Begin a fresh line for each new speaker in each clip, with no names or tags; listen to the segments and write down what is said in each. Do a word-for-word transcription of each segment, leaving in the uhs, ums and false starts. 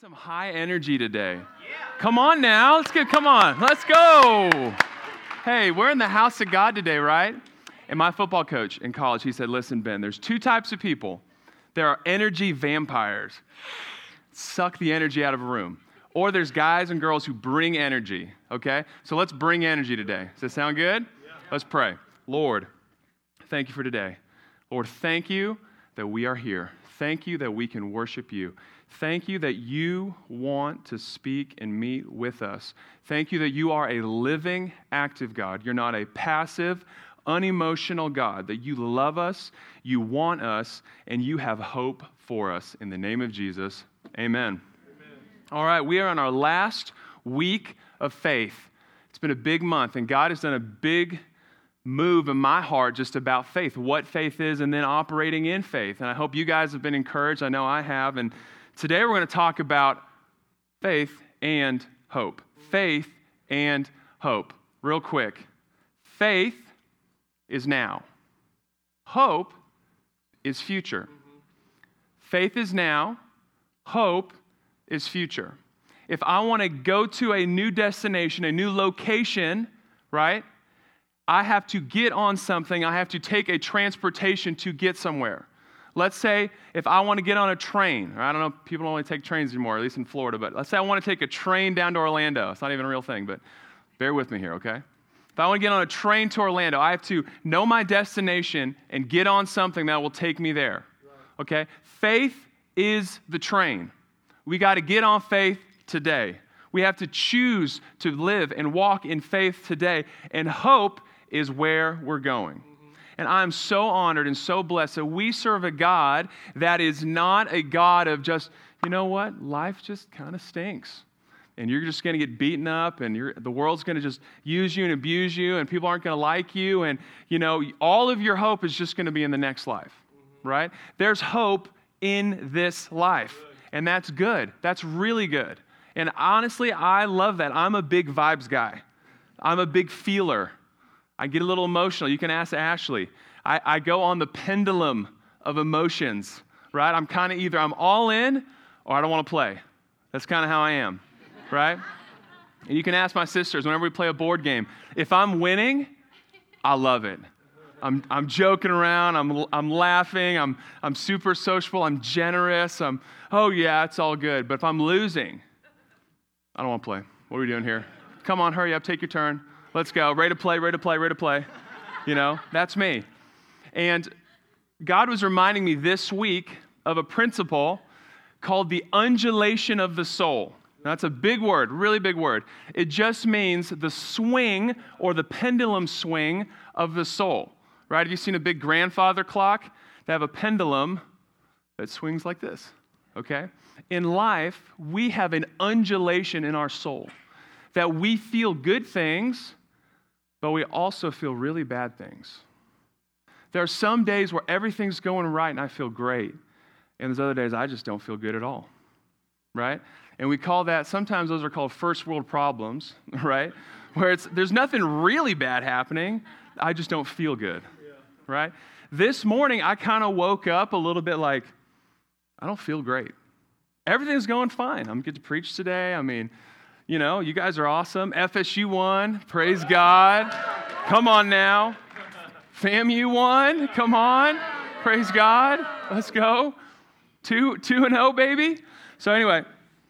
Some high energy today. Come on now. Let's get, come on. Let's go. Hey, we're in the house of God today, right? And my football coach in college, he said, listen, Ben, there's two types of people. There are energy vampires. Suck the energy out of a room. Or there's guys and girls who bring energy, okay? So let's bring energy today. Does that sound good? Yeah. Let's pray. Lord, thank you for today. Lord, thank you that we are here. Thank you that we can worship you. Thank you that you want to speak and meet with us. Thank you that you are a living, active God. You're not a passive, unemotional God, that you love us, you want us, and you have hope for us. In the name of Jesus, amen. Amen. All right, we are on our last week of faith. It's been a big month, and God has done a big move in my heart just about faith, what faith is, and then operating in faith. And I hope you guys have been encouraged. I know I have. And today we're going to talk about faith and hope. Faith and hope. Real quick. Faith is now. Hope is future. Faith is now. Hope is future. If I want to go to a new destination, a new location, right, I have to get on something. I have to take a transportation to get somewhere. Let's say if I want to get on a train, or I don't know, people don't only take trains anymore, at least in Florida, but let's say I want to take a train down to Orlando. It's not even a real thing, but bear with me here, okay? If I want to get on a train to Orlando, I have to know my destination and get on something that will take me there, okay? Faith is the train. We got to get on faith today. We have to choose to live and walk in faith today, and hope is where we're going. And I'm so honored and so blessed that we serve a God that is not a God of just, you know what, life just kind of stinks. And you're just going to get beaten up, and you're, the world's going to just use you and abuse you, and people aren't going to like you. And, you know, all of your hope is just going to be in the next life, right? There's hope in this life, and that's good. That's really good. And honestly, I love that. I'm a big vibes guy. I'm a big feeler. I get a little emotional. You can ask Ashley. I, I go on the pendulum of emotions, right? I'm kind of either I'm all in or I don't want to play. That's kind of how I am, right? And you can ask my sisters whenever we play a board game. If I'm winning, I love it. I'm I'm joking around. I'm I'm laughing. I'm I'm super sociable. I'm generous. I'm oh yeah, it's all good. But if I'm losing, I don't want to play. What are we doing here? Come on, hurry up, take your turn. Let's go. Ready to play, ready to play, ready to play. You know, that's me. And God was reminding me this week of a principle called the undulation of the soul. That's a big word, really big word. It just means the swing or the pendulum swing of the soul, right? Have you seen a big grandfather clock? They have a pendulum that swings like this, okay? In life, we have an undulation in our soul that we feel good things, but we also feel really bad things. There are some days where everything's going right and I feel great. And there's other days I just don't feel good at all, right? And we call that, sometimes those are called first world problems, right? Where it's there's nothing really bad happening. I just don't feel good, yeah. Right? This morning, I kind of woke up a little bit like, I don't feel great. Everything's going fine. I'm good to preach today. I mean, you know, you guys are awesome. F S U won. Praise God. Come on now. FAMU won. Come on. Praise God. Let's go. Two, two and oh, baby. So anyway,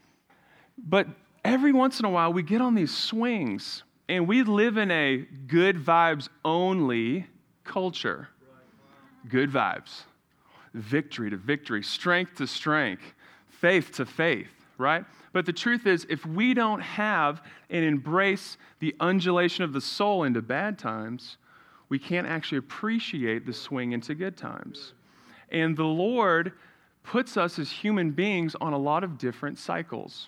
but every once in a while we get on these swings and we live in a good vibes only culture. Good vibes. Victory to victory. Strength to strength. Faith to faith, right? But the truth is, if we don't have and embrace the undulation of the soul into bad times, we can't actually appreciate the swing into good times. And the Lord puts us as human beings on a lot of different cycles.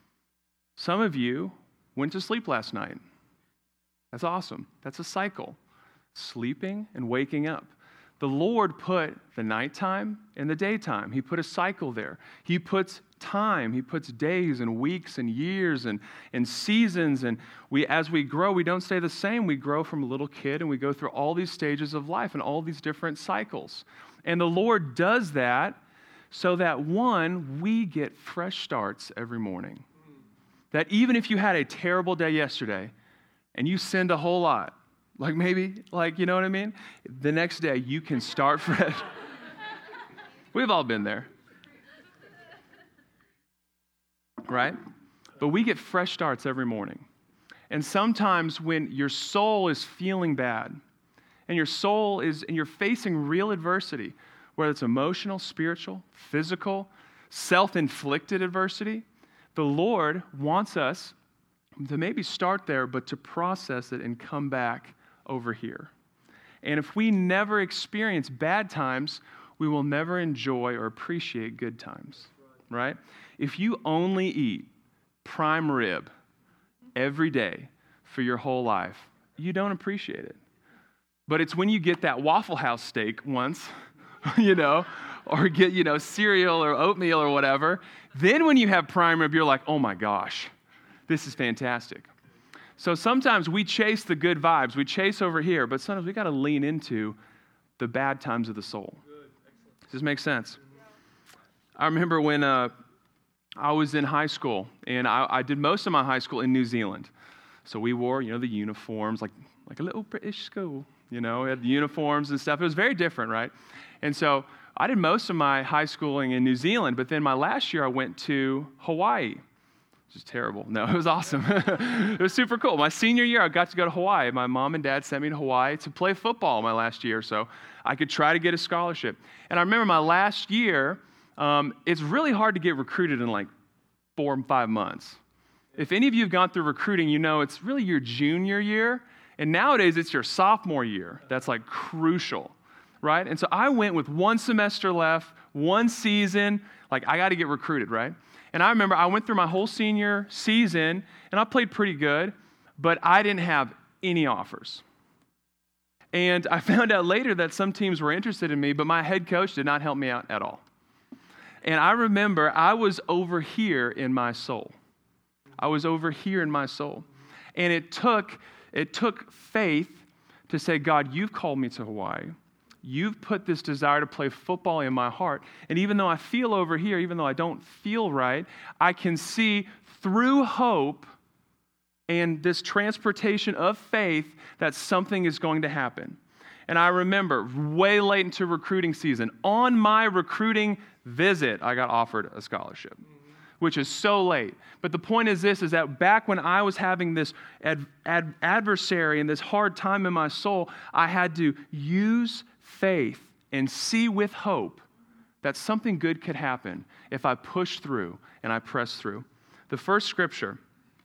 Some of you went to sleep last night. That's awesome. That's a cycle. Sleeping and waking up. The Lord put the nighttime and the daytime. He put a cycle there. He puts time. He puts days and weeks and years and, and seasons. And we, as we grow, we don't stay the same. We grow from a little kid and we go through all these stages of life and all these different cycles. And the Lord does that so that, one, we get fresh starts every morning. That even if you had a terrible day yesterday and you sinned a whole lot, like maybe, like, you know what I mean? The next day you can start fresh. We've all been there. Right? But we get fresh starts every morning. And sometimes when your soul is feeling bad and your soul is, and you're facing real adversity, whether it's emotional, spiritual, physical, self-inflicted adversity, the Lord wants us to maybe start there, but to process it and come back over here. And if we never experience bad times, we will never enjoy or appreciate good times, right? If you only eat prime rib every day for your whole life, you don't appreciate it. But it's when you get that Waffle House steak once, you know, or get, you know, cereal or oatmeal or whatever, then when you have prime rib, you're like, oh my gosh, this is fantastic. So sometimes we chase the good vibes, we chase over here, but sometimes we got to lean into the bad times of the soul. Does this make sense? I remember when uh, I was in high school, and I, I did most of my high school in New Zealand. So we wore, you know, the uniforms, like like a little British school, you know, we had the uniforms and stuff. It was very different, right? And so I did most of my high schooling in New Zealand, but then my last year I went to Hawaii, which is terrible. No, it was awesome. It was super cool. My senior year, I got to go to Hawaii. My mom and dad sent me to Hawaii to play football my last year, so I could try to get a scholarship. And I remember my last year, um, it's really hard to get recruited in like four and five months. If any of you have gone through recruiting, you know it's really your junior year, and nowadays it's your sophomore year. That's like crucial, right? And so I went with one semester left, one season, like I got to get recruited, right? And I remember I went through my whole senior season, and I played pretty good, but I didn't have any offers. And I found out later that some teams were interested in me, but my head coach did not help me out at all. And I remember I was over here in my soul. I was over here in my soul. And it took it took faith to say, God, you've called me to Hawaii. You've put this desire to play football in my heart. And even though I feel over here, even though I don't feel right, I can see through hope and this transportation of faith that something is going to happen. And I remember way late into recruiting season, on my recruiting visit, I got offered a scholarship, which is so late. But the point is this, is that back when I was having this ad, ad, adversary and this hard time in my soul, I had to use faith and see with hope that something good could happen if I push through and I press through. The first scripture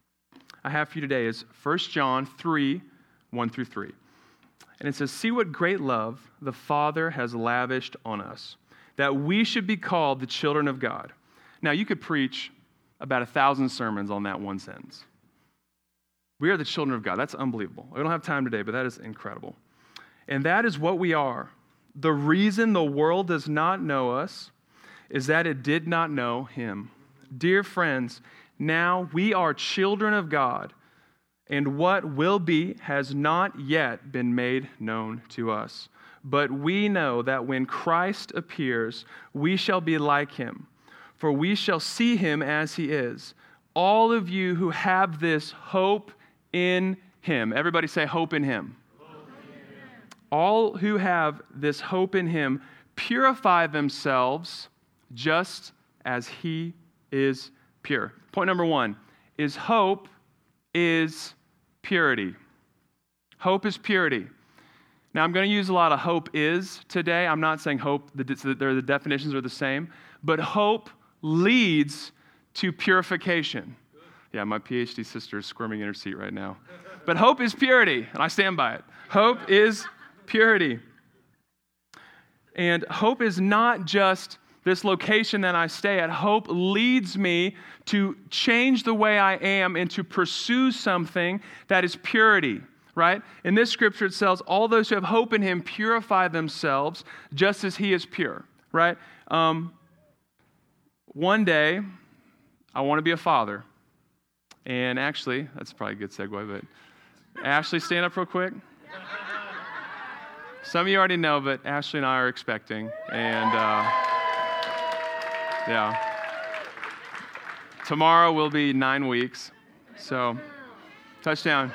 I have for you today is First John three, one through three. And it says, see what great love the Father has lavished on us, that we should be called the children of God. Now, you could preach about a thousand sermons on that one sentence. We are the children of God. That's unbelievable. We don't have time today, but that is incredible. And that is what we are. The reason the world does not know us is that it did not know him. Dear friends, now we are children of God, and what will be has not yet been made known to us. But we know that when Christ appears, we shall be like him, for we shall see him as he is. All of you who have this hope in him. Everybody say hope in him. Hope in him. All who have this hope in him purify themselves just as he is pure. Point number one is hope is purity. Hope is purity. Now, I'm going to use a lot of hope is today. I'm not saying hope, that the definitions are the same, but hope leads to purification. Yeah, my PhD sister is squirming in her seat right now. But hope is purity, and I stand by it. Hope is purity. And hope is not just this location that I stay at. Hope leads me to change the way I am and to pursue something that is purity, right? In this scripture it says, all those who have hope in him purify themselves just as he is pure, right? Um, One day, I want to be a father. And actually, that's probably a good segue, but Ashley, stand up real quick. Some of you already know, but Ashley and I are expecting. And uh, Yeah. Tomorrow will be nine weeks. So, touchdown.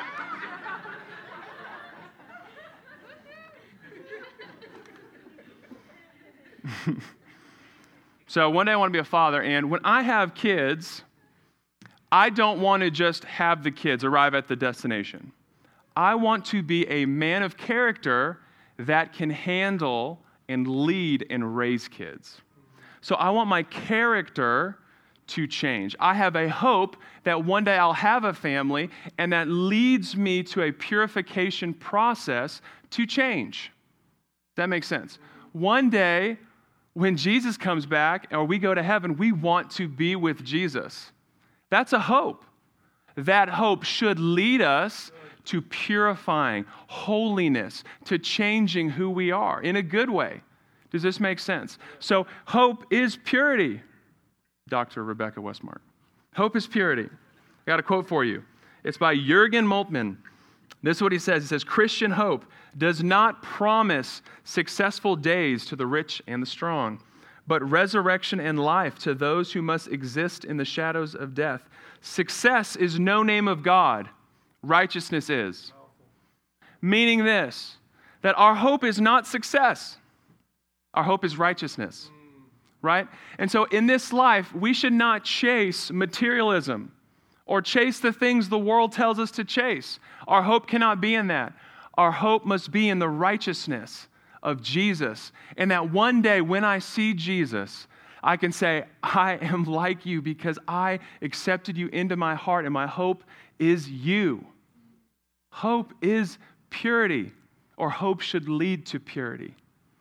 So one day I want to be a father, and when I have kids, I don't want to just have the kids arrive at the destination. I want to be a man of character that can handle and lead and raise kids. So I want my character to change. I have a hope that one day I'll have a family, and that leads me to a purification process to change. Does that make sense? One day, when Jesus comes back or we go to heaven, we want to be with Jesus. That's a hope. That hope should lead us to purifying, holiness, to changing who we are in a good way. Does this make sense? So hope is purity, Doctor Rebecca Westmark. Hope is purity. I got a quote for you. It's by Jürgen Moltmann. This is what he says. He says, Christian hope does not promise successful days to the rich and the strong, but resurrection and life to those who must exist in the shadows of death. Success is no name of God. Righteousness is. Meaning this, that our hope is not success. Our hope is righteousness, right? And so in this life, we should not chase materialism or chase the things the world tells us to chase. Our hope cannot be in that. Our hope must be in the righteousness of Jesus. And that one day when I see Jesus, I can say, I am like you because I accepted you into my heart, and my hope is you. Hope is purity, or hope should lead to purity.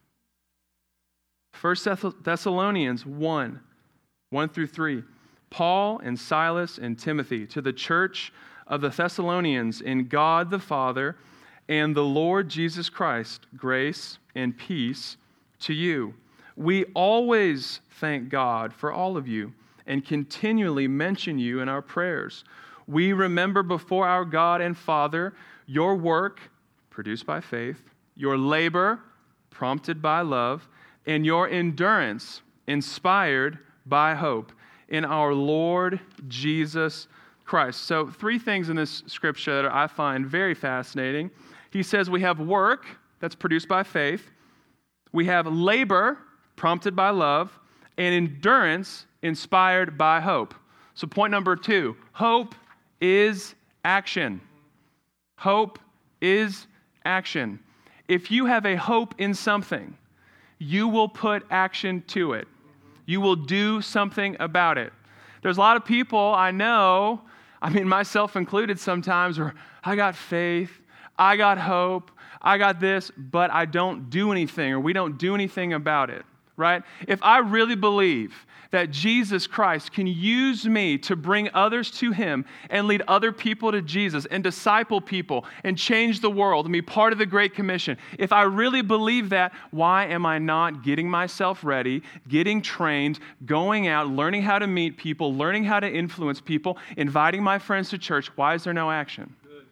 First Thessalonians one, one through three. Paul and Silas and Timothy, to the church of the Thessalonians in God the Father and the Lord Jesus Christ, grace and peace to you. We always thank God for all of you and continually mention you in our prayers. We remember before our God and Father your work, produced by faith, your labor, prompted by love, and your endurance, inspired by hope, in our Lord Jesus Christ. So three things in this scripture that I find very fascinating. He says we have work that's produced by faith. We have labor prompted by love, and endurance inspired by hope. So point number two, hope is action. Hope is action. If you have a hope in something, you will put action to it. You will do something about it. There's a lot of people I know, I mean myself included sometimes, where I got faith, I got hope, I got this, but I don't do anything, or we don't do anything about it, right? If I really believe that Jesus Christ can use me to bring others to Him and lead other people to Jesus and disciple people and change the world and be part of the Great Commission, if I really believe that, why am I not getting myself ready, getting trained, going out, learning how to meet people, learning how to influence people, inviting my friends to church? Why is there no action? Good.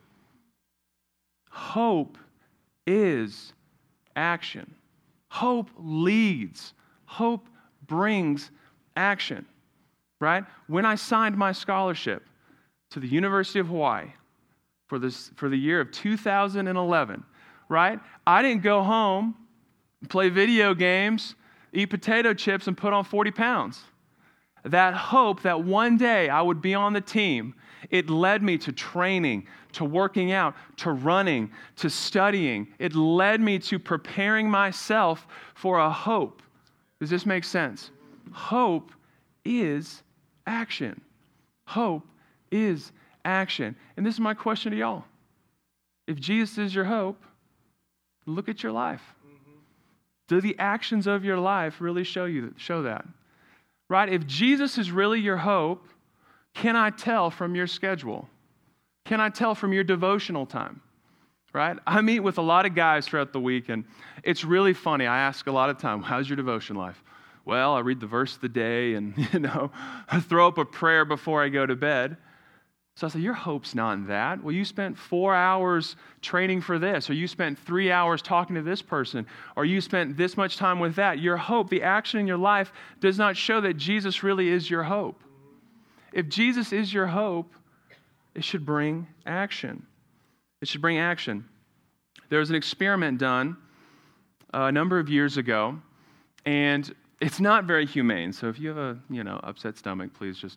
Hope is action. Hope leads. Hope brings action, right? When I signed my scholarship to the University of Hawaii for this for the year of two thousand eleven, right? I didn't go home, play video games, eat potato chips, and put on forty pounds. That hope that one day I would be on the team, it led me to training, to working out, to running, to studying. It led me to preparing myself for a hope. Does this make sense? Hope is action. Hope is action. And this is my question to y'all. If Jesus is your hope, look at your life. Mm-hmm. Do the actions of your life really show you show that? Right? If Jesus is really your hope, can I tell from your schedule? Can I tell from your devotional time? Right? I meet with a lot of guys throughout the week, and it's really funny. I ask a lot of time, how's your devotion life? Well, I read the verse of the day and, you know, I throw up a prayer before I go to bed. So I said, your hope's not in that. Well, you spent four hours training for this, or you spent three hours talking to this person, or you spent this much time with that. Your hope, the action in your life, does not show that Jesus really is your hope. If Jesus is your hope, it should bring action. It should bring action. There was an experiment done uh, a number of years ago, and it's not very humane. So if you have a, you know, upset stomach, please just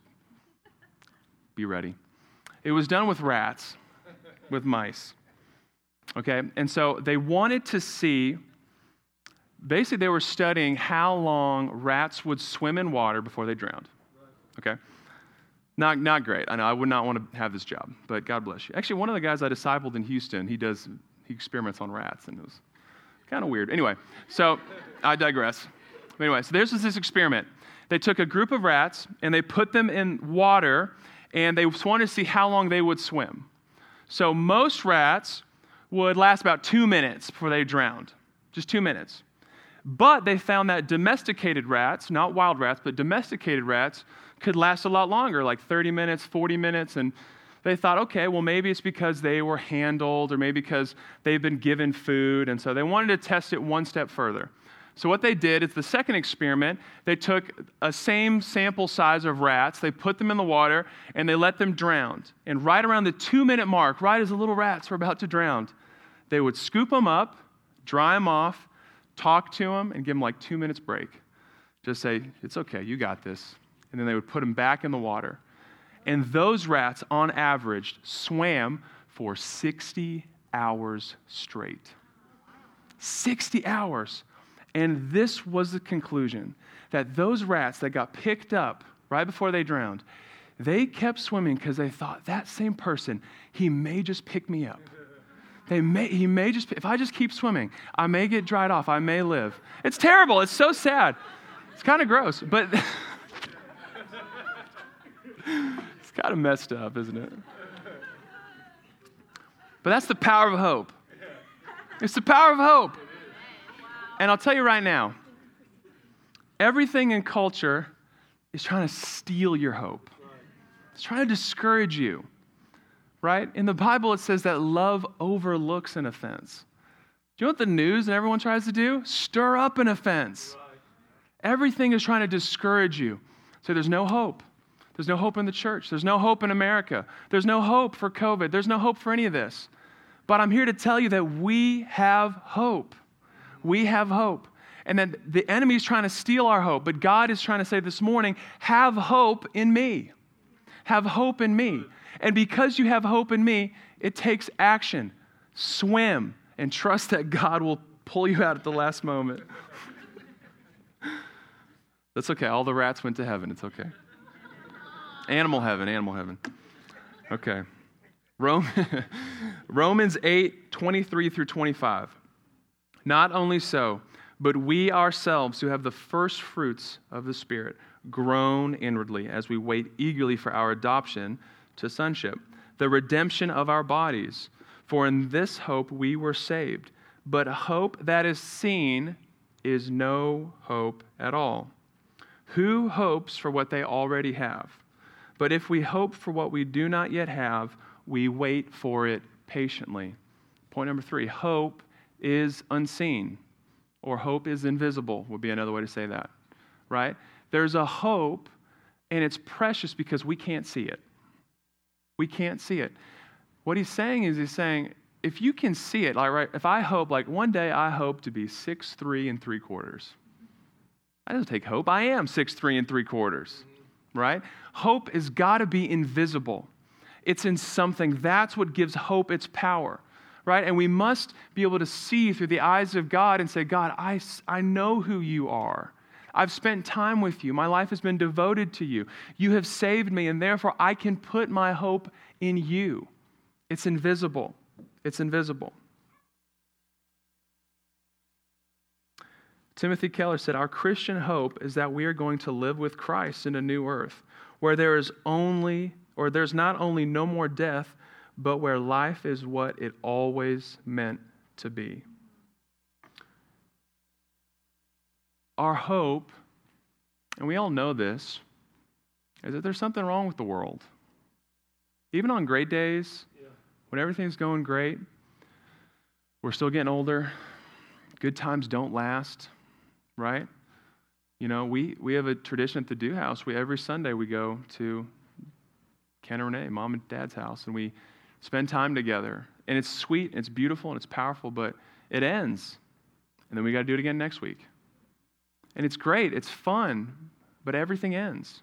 be ready. It was done with rats, with mice, okay? And so they wanted to see, basically they were studying how long rats would swim in water before they drowned, okay? Not not great. I know I would not want to have this job, but God bless you. Actually, one of the guys I discipled in Houston, he does, he experiments on rats, and it was kind of weird. Anyway, so I digress. But anyway, so there's this experiment. They took a group of rats, and they put them in water, and they wanted to see how long they would swim. So most rats would last about two minutes before they drowned, just two minutes. But they found that domesticated rats, not wild rats, but domesticated rats, could last a lot longer, like thirty minutes, forty minutes, and they thought, okay, well, maybe it's because they were handled, or maybe because they've been given food, and so they wanted to test it one step further. So what they did is the second experiment, they took a same sample size of rats, they put them in the water, and they let them drown. And right around the two-minute mark, right as the little rats were about to drown, they would scoop them up, dry them off, talk to them, and give them like two minutes break. Just say, it's okay, you got this. And then they would put them back in the water. And those rats, on average, swam for sixty hours straight. sixty hours. And this was the conclusion, that those rats that got picked up right before they drowned, they kept swimming because they thought, that same person, he may just pick me up. They may, he may just, if I just keep swimming, I may get dried off, I may live. It's terrible, it's so sad. It's kind of gross, but it's kind of messed up, isn't it? But that's the power of hope. It's the power of hope. And I'll tell you right now, everything in culture is trying to steal your hope. It's trying to discourage you, right? In the Bible, it says that love overlooks an offense. Do you know what the news and everyone tries to do? Stir up an offense. Everything is trying to discourage you. So there's no hope. There's no hope in the church. There's no hope in America. There's no hope for COVID. There's no hope for any of this. But I'm here to tell you that we have hope. We have hope. And then the enemy is trying to steal our hope. But God is trying to say this morning, have hope in me. Have hope in me. And because you have hope in me, it takes action. Swim and trust that God will pull you out at the last moment. That's okay. All the rats went to heaven. It's okay. Animal heaven, animal heaven. Okay. Rome, Romans eight, twenty-three through twenty-five. Not only so, but we ourselves who have the first fruits of the Spirit groan inwardly as we wait eagerly for our adoption to sonship, the redemption of our bodies. For in this hope we were saved. But hope that is seen is no hope at all. Who hopes for what they already have? But if we hope for what we do not yet have, we wait for it patiently. Point number three, hope is unseen, or hope is invisible would be another way to say that, right? There's a hope, and it's precious because we can't see it. We can't see it. What he's saying is he's saying, if you can see it, like right, if I hope, like one day I hope to be six three and three quarters. That doesn't take hope. I am six three and three quarters, right? Hope has got to be invisible. It's in something. That's what gives hope its power, right? And we must be able to see through the eyes of God and say, God, I, I know who you are. I've spent time with you. My life has been devoted to you. You have saved me, and therefore I can put my hope in you. It's invisible. It's invisible. Timothy Keller said, our Christian hope is that we are going to live with Christ in a new earth, where there is only, or there's not only no more death, but where life is what it always meant to be. Our hope, and we all know this, is that there's something wrong with the world. Even on great days, yeah. when everything's going great, we're still getting older. Good times don't last, right? You know, we, we have a tradition at the Dew House. We every Sunday we go to Ken and Renee, mom and dad's house, and we spend time together. And it's sweet, and it's beautiful, and it's powerful, but it ends. And then we got to do it again next week. And it's great, it's fun, but everything ends.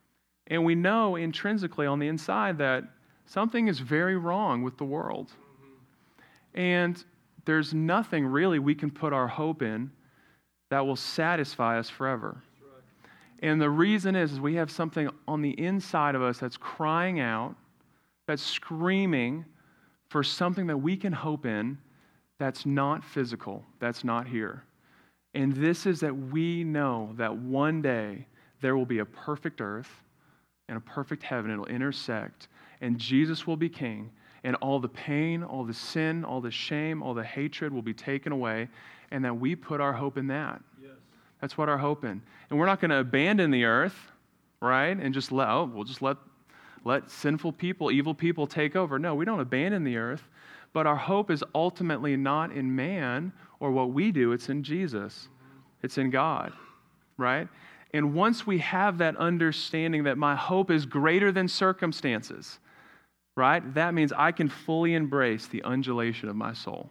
And we know intrinsically on the inside that something is very wrong with the world. Mm-hmm. And there's nothing really we can put our hope in that will satisfy us forever. That's right. And the reason is, is we have something on the inside of us that's crying out, that's screaming for something that we can hope in that's not physical, that's not here. And this is that we know that one day there will be a perfect earth and a perfect heaven. It'll intersect, and Jesus will be king, and all the pain, all the sin, all the shame, all the hatred will be taken away, and that we put our hope in that. Yes. That's what our hope in. And we're not going to abandon the earth, right? And just let, oh, we'll just let, let sinful people, evil people take over. No, we don't abandon the earth, but our hope is ultimately not in man or what we do. It's in Jesus. It's in God, right? And once we have that understanding that my hope is greater than circumstances, right? That means I can fully embrace the undulation of my soul,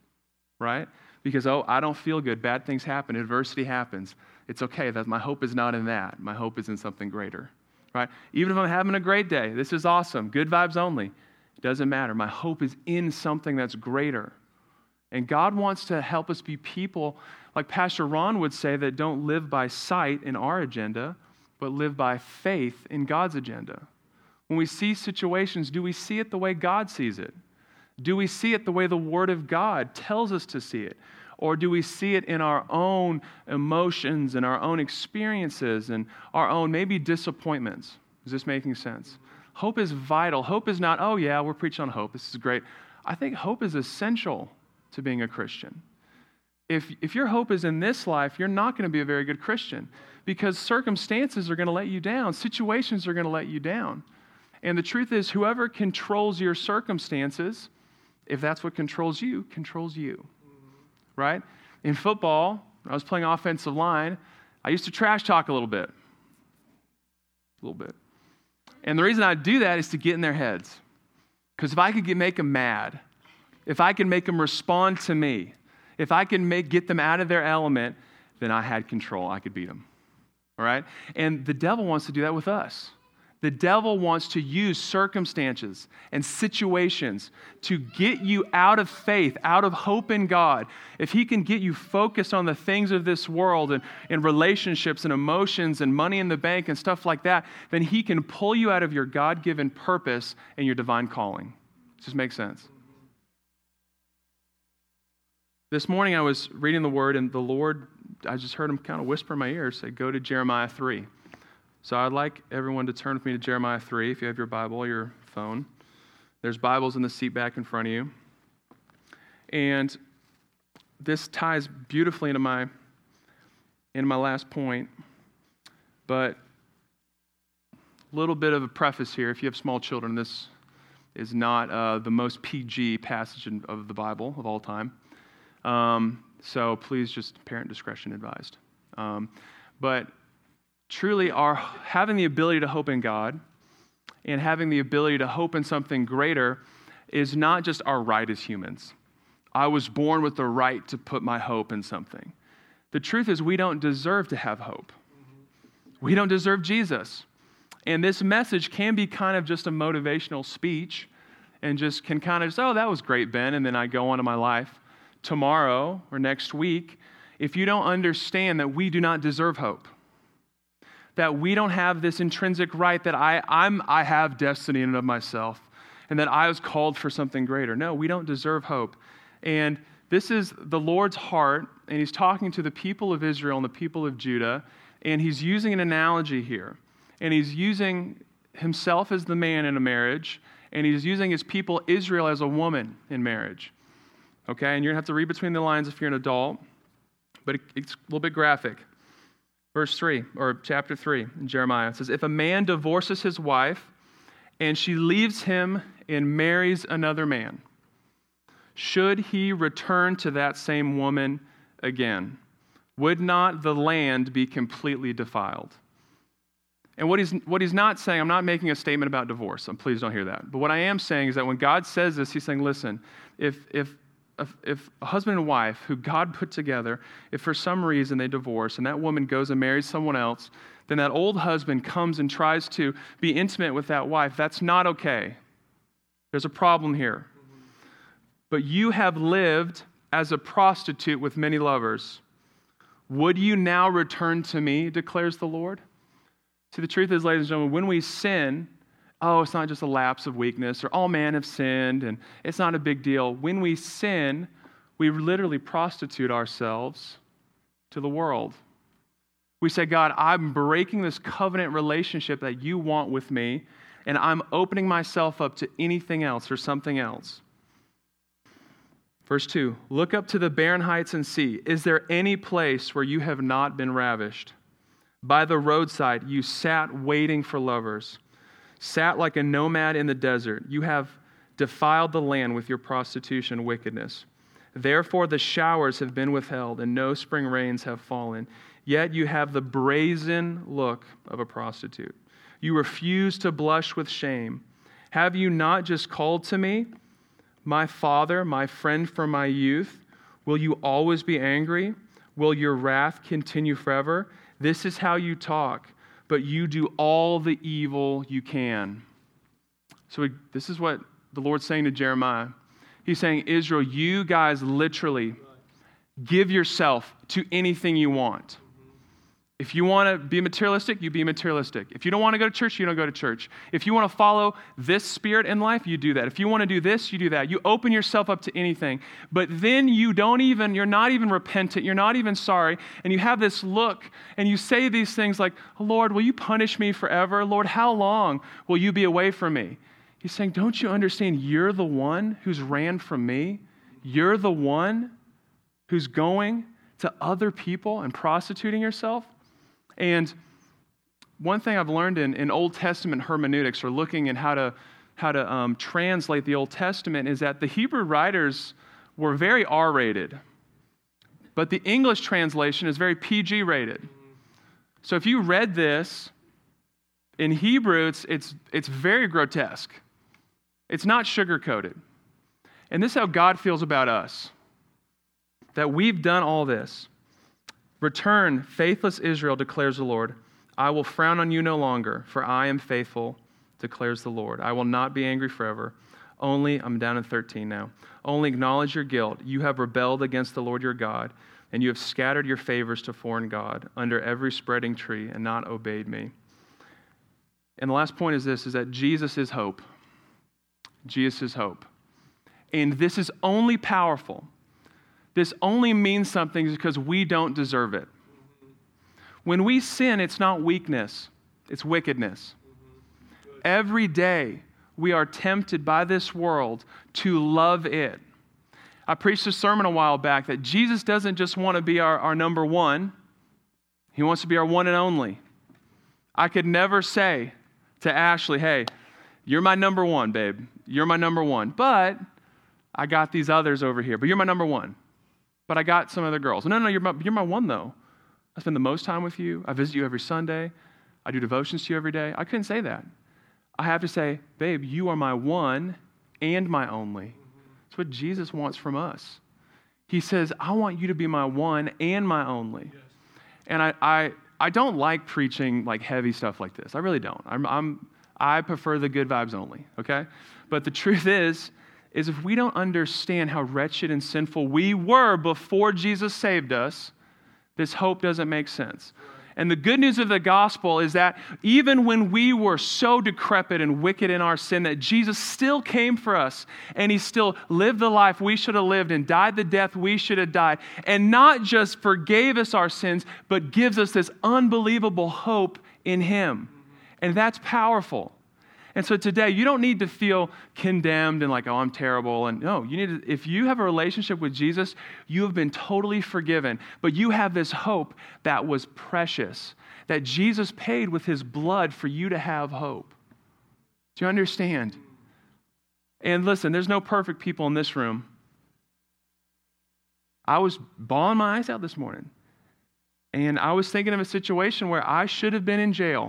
right? Because, oh, I don't feel good. Bad things happen. Adversity happens. It's okay. That my hope is not in that. My hope is in something greater, right? Even if I'm having a great day, this is awesome. Good vibes only. It doesn't matter. My hope is in something that's greater. And God wants to help us be people, like Pastor Ron would say, that don't live by sight in our agenda, but live by faith in God's agenda. When we see situations, do we see it the way God sees it? Do we see it the way the Word of God tells us to see it? Or do we see it in our own emotions and our own experiences and our own maybe disappointments? Is this making sense? Hope is vital. Hope is not, oh yeah, we're preaching on hope. This is great. I think hope is essential to being a Christian. If, if your hope is in this life, you're not going to be a very good Christian because circumstances are going to let you down. Situations are going to let you down. And the truth is, whoever controls your circumstances, if that's what controls you, controls you. Right? In football, when I was playing offensive line, I used to trash talk a little bit. A little bit. And the reason I do that is to get in their heads. Because if I could get, make them mad, if I can make them respond to me, if I can make get them out of their element, then I had control. I could beat them. All right? And the devil wants to do that with us. The devil wants to use circumstances and situations to get you out of faith, out of hope in God. If he can get you focused on the things of this world and, and relationships and emotions and money in the bank and stuff like that, then he can pull you out of your God-given purpose and your divine calling. Does this make sense? This morning I was reading the Word, and the Lord, I just heard him kind of whisper in my ear, say, go to Jeremiah three. So I'd like everyone to turn with me to Jeremiah three, if you have your Bible or your phone. There's Bibles in the seat back in front of you. And this ties beautifully into my, into my last point, but a little bit of a preface here. If you have small children, this is not uh, the most P G passage in, of the Bible of all time. Um, so please, just parent discretion advised. Um, but truly, our having the ability to hope in God and having the ability to hope in something greater is not just our right as humans. I was born with the right to put my hope in something. The truth is, we don't deserve to have hope. We don't deserve Jesus. And this message can be kind of just a motivational speech and just can kind of just, oh, that was great, Ben, and then I go on to my life. Tomorrow or next week, if you don't understand that we do not deserve hope, that we don't have this intrinsic right that I, I'm, I have destiny in and of myself, and that I was called for something greater. No, we don't deserve hope. And this is the Lord's heart, and he's talking to the people of Israel and the people of Judah, and he's using an analogy here. And he's using himself as the man in a marriage, and he's using his people Israel as a woman in marriage. Okay, and you're going to have to read between the lines if you're an adult, but it, it's a little bit graphic. Verse three, or chapter three in Jeremiah, it says, if a man divorces his wife and she leaves him and marries another man, should he return to that same woman again? Would not the land be completely defiled? And what he's, what he's not saying, I'm not making a statement about divorce. Um, please don't hear that. But what I am saying is that when God says this, he's saying, listen, if, if, if, if a husband and wife who God put together, if for some reason they divorce and that woman goes and marries someone else, then that old husband comes and tries to be intimate with that wife. That's not okay. There's a problem here. But you have lived as a prostitute with many lovers. Would you now return to me, declares the Lord? See, the truth is, ladies and gentlemen, when we sin, oh, it's not just a lapse of weakness, or all men have sinned, and it's not a big deal. When we sin, we literally prostitute ourselves to the world. We say, God, I'm breaking this covenant relationship that you want with me, and I'm opening myself up to anything else or something else. Verse two, look up to the barren heights and see, is there any place where you have not been ravished? By the roadside, you sat waiting for lovers, sat like a nomad in the desert. You have defiled the land with your prostitution and wickedness. Therefore, the showers have been withheld, and no spring rains have fallen. Yet you have the brazen look of a prostitute. You refuse to blush with shame. Have you not just called to me, my father, my friend from my youth? Will you always be angry? Will your wrath continue forever? This is how you talk, but you do all the evil you can. So we, this is what the Lord's saying to Jeremiah. He's saying, Israel, you guys literally give yourself to anything you want. If you want to be materialistic, you be materialistic. If you don't want to go to church, you don't go to church. If you want to follow this spirit in life, you do that. If you want to do this, you do that. You open yourself up to anything. But then you don't even, you're not even repentant. You're not even sorry. And you have this look and you say these things like, Lord, will you punish me forever? Lord, how long will you be away from me? He's saying, don't you understand you're the one who's ran from me? You're the one who's going to other people and prostituting yourself? And one thing I've learned in, in Old Testament hermeneutics, or looking at how to how to um, translate the Old Testament, is that the Hebrew writers were very R-rated, but the English translation is very P G-rated. So if you read this in Hebrew, it's it's it's very grotesque. It's not sugar-coated. And this is how God feels about us, that we've done all this. Return, faithless Israel, declares the Lord. I will frown on you no longer, for I am faithful, declares the Lord. I will not be angry forever. Only, I'm down in thirteen now. Only acknowledge your guilt. You have rebelled against the Lord your God, and you have scattered your favors to foreign God under every spreading tree and not obeyed me. And the last point is this, is that Jesus is hope. Jesus is hope. And this is only powerful. This only means something because we don't deserve it. When we sin, it's not weakness, it's wickedness. Every day, we are tempted by this world to love it. I preached a sermon a while back that Jesus doesn't just want to be our, our number one, he wants to be our one and only. I could never say to Ashley, hey, you're my number one, babe. You're my number one. But I got these others over here, but you're my number one. But I got some other girls. No, no, you're my, you're my one, though. I spend the most time with you. I visit you every Sunday. I do devotions to you every day. I couldn't say that. I have to say, babe, you are my one and my only. That's what Jesus wants from us. He says, I want you to be my one and my only. Yes. And I, I I don't like preaching like heavy stuff like this. I really don't. I'm, I'm I prefer the good vibes only, okay? But the truth is, is if we don't understand how wretched and sinful we were before Jesus saved us, this hope doesn't make sense. And the good news of the gospel is that even when we were so decrepit and wicked in our sin, that Jesus still came for us, and he still lived the life we should have lived and died the death we should have died, and not just forgave us our sins, but gives us this unbelievable hope in him. And that's powerful. And so today, you don't need to feel condemned and like, oh, I'm terrible. And no, you need to, if you have a relationship with Jesus, you have been totally forgiven. But you have this hope that was precious, that Jesus paid with his blood for you to have hope. Do you understand? And listen, there's no perfect people in this room. I was bawling my eyes out this morning. And I was thinking of a situation where I should have been in jail.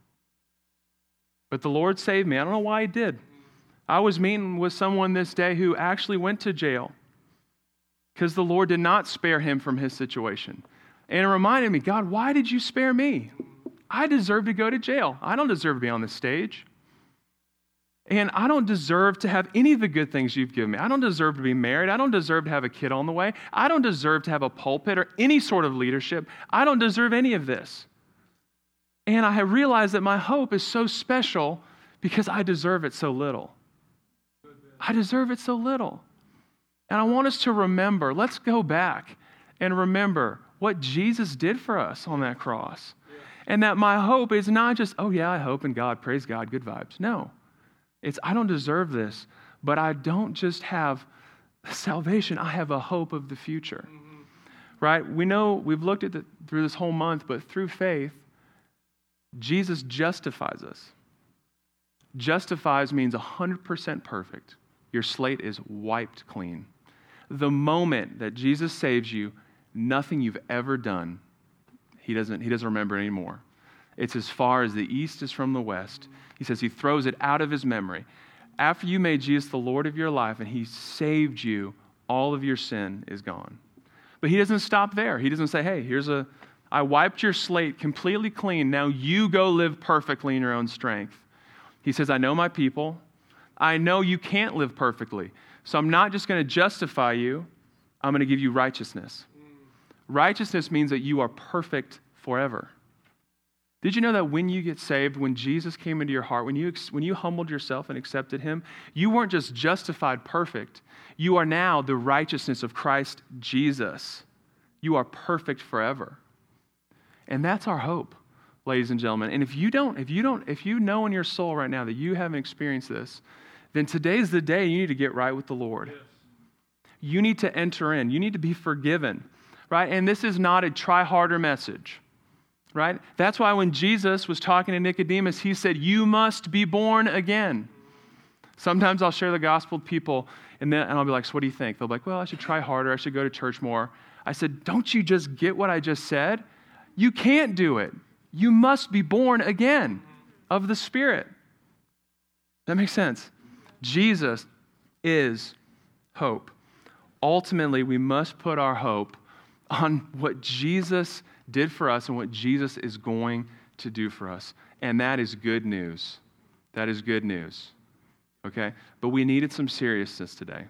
But the Lord saved me. I don't know why he did. I was meeting with someone this day who actually went to jail because the Lord did not spare him from his situation. And it reminded me, God, why did you spare me? I deserve to go to jail. I don't deserve to be on this stage. And I don't deserve to have any of the good things you've given me. I don't deserve to be married. I don't deserve to have a kid on the way. I don't deserve to have a pulpit or any sort of leadership. I don't deserve any of this. And I have realized that my hope is so special because I deserve it so little. I deserve it so little. And I want us to remember, let's go back and remember what Jesus did for us on that cross. And that my hope is not just, oh yeah, I hope in God, praise God, good vibes. No. It's, I don't deserve this, but I don't just have salvation, I have a hope of the future. Mm-hmm. Right? We know, we've looked at it through this whole month, but through faith, Jesus justifies us. Justifies means one hundred percent perfect. Your slate is wiped clean. The moment that Jesus saves you, nothing you've ever done, he doesn't, he doesn't remember anymore. It's as far as the east is from the west. He says he throws it out of his memory. After you made Jesus the Lord of your life and he saved you, all of your sin is gone. But he doesn't stop there. He doesn't say, hey, here's a, I wiped your slate completely clean. Now you go live perfectly in your own strength. He says, I know my people. I know you can't live perfectly. So I'm not just going to justify you. I'm going to give you righteousness. Righteousness means that you are perfect forever. Did you know that when you get saved, when Jesus came into your heart, when you when you humbled yourself and accepted him, you weren't just justified perfect. You are now the righteousness of Christ Jesus. You are perfect forever. And that's our hope, ladies and gentlemen. And if you don't, if you don't, if you know in your soul right now that you haven't experienced this, then today's the day you need to get right with the Lord. Yes. You need to enter in. You need to be forgiven, right? And this is not a try harder message. Right? That's why when Jesus was talking to Nicodemus, he said, you must be born again. Sometimes I'll share the gospel with people, and then and I'll be like, so what do you think? They'll be like, well, I should try harder. I should go to church more. I said, don't you just get what I just said? You can't do it. You must be born again of the Spirit. That makes sense. Jesus is hope. Ultimately, we must put our hope on what Jesus did for us and what Jesus is going to do for us. And that is good news. That is good news. Okay? But we needed some seriousness today.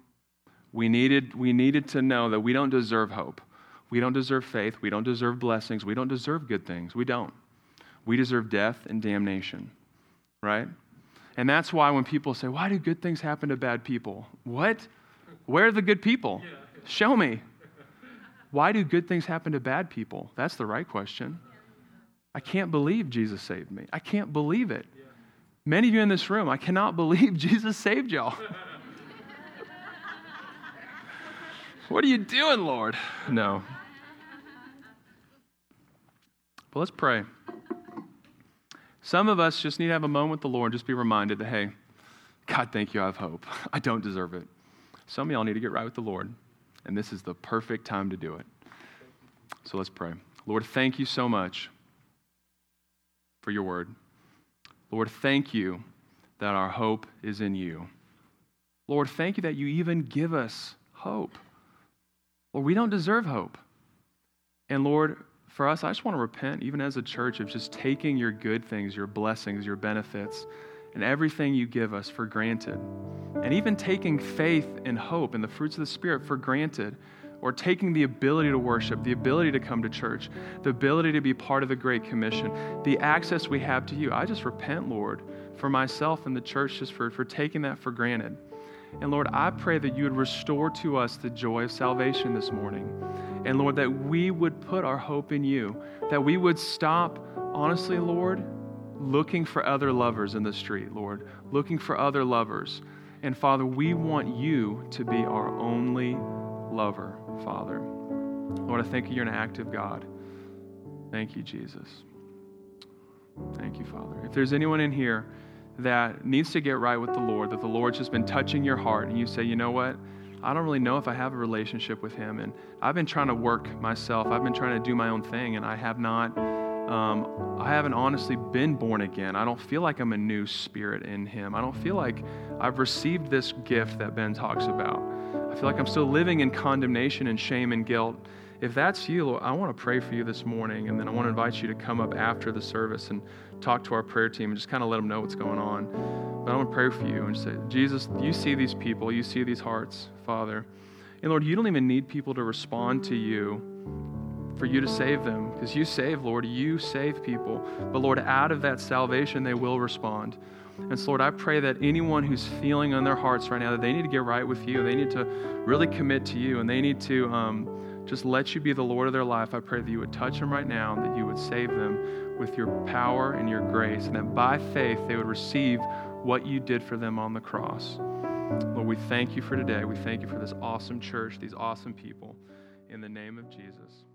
We needed, we needed to know that we don't deserve hope. We don't deserve faith. We don't deserve blessings. We don't deserve good things. We don't. We deserve death and damnation. Right? And that's why when people say, why do good things happen to bad people? What? Where are the good people? Show me. Why do good things happen to bad people? That's the right question. I can't believe Jesus saved me. I can't believe it. Many of you in this room, I cannot believe Jesus saved y'all. What are you doing, Lord? No. But let's pray. Some of us just need to have a moment with the Lord and just be reminded that, hey, God, thank you, I have hope. I don't deserve it. Some of y'all need to get right with the Lord. And this is the perfect time to do it. So let's pray. Lord, thank you so much for your word. Lord, thank you that our hope is in you. Lord, thank you that you even give us hope. Lord, we don't deserve hope. And Lord, for us, I just want to repent, even as a church, of just taking your good things, your blessings, your benefits, and everything you give us for granted. And even taking faith and hope and the fruits of the Spirit for granted, or taking the ability to worship, the ability to come to church, the ability to be part of the Great Commission, the access we have to you. I just repent, Lord, for myself and the church, just for, for taking that for granted. And Lord, I pray that you would restore to us the joy of salvation this morning. And Lord, that we would put our hope in you, that we would stop, honestly, Lord, looking for other lovers in the street, Lord, looking for other lovers. And Father, we want you to be our only lover, Father. Lord, I thank you, you're an active God. Thank you, Jesus. Thank you, Father. If there's anyone in here that needs to get right with the Lord, that the Lord's just been touching your heart, and you say, you know what? I don't really know if I have a relationship with him, and I've been trying to work myself. I've been trying to do my own thing, and I have not, um, I haven't honestly been born again. I don't feel like I'm a new spirit in him. I don't feel like I've received this gift that Ben talks about. I feel like I'm still living in condemnation and shame and guilt. If that's you, Lord, I want to pray for you this morning, and then I want to invite you to come up after the service and talk to our prayer team and just kind of let them know what's going on. But I want to pray for you and say, Jesus, you see these people, you see these hearts, Father. And Lord, you don't even need people to respond to you for you to save them, because you save, Lord, you save people. But Lord, out of that salvation, they will respond. And so, Lord, I pray that anyone who's feeling on their hearts right now that they need to get right with you, they need to really commit to you, and they need to um, just let you be the Lord of their life. I pray that you would touch them right now, and that you would save them with your power and your grace, and that by faith they would receive what you did for them on the cross. Lord, we thank you for today. We thank you for this awesome church, these awesome people. In the name of Jesus.